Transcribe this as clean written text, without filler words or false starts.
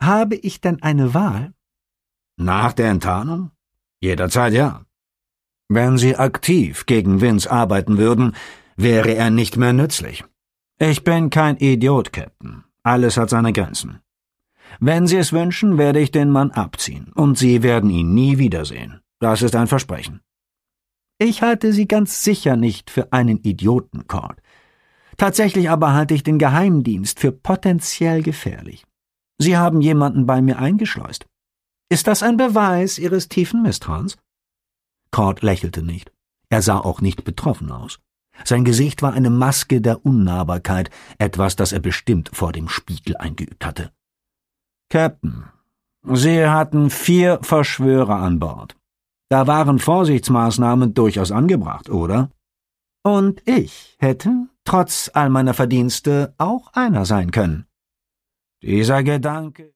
Habe ich denn eine Wahl? Nach der Enttarnung? Jederzeit ja. Wenn Sie aktiv gegen Vince arbeiten würden, wäre er nicht mehr nützlich. Ich bin kein Idiot, Captain. Alles hat seine Grenzen. Wenn Sie es wünschen, werde ich den Mann abziehen, und Sie werden ihn nie wiedersehen. Das ist ein Versprechen. Ich halte Sie ganz sicher nicht für einen Idioten, Cord. Tatsächlich aber halte ich den Geheimdienst für potenziell gefährlich. Sie haben jemanden bei mir eingeschleust. Ist das ein Beweis Ihres tiefen Misstrauens? Cord lächelte nicht. Er sah auch nicht betroffen aus. Sein Gesicht war eine Maske der Unnahbarkeit, etwas, das er bestimmt vor dem Spiegel eingeübt hatte. Captain, Sie hatten 4 Verschwörer an Bord. Da waren Vorsichtsmaßnahmen durchaus angebracht, oder? Und ich hätte, trotz all meiner Verdienste, auch einer sein können. Dieser Gedanke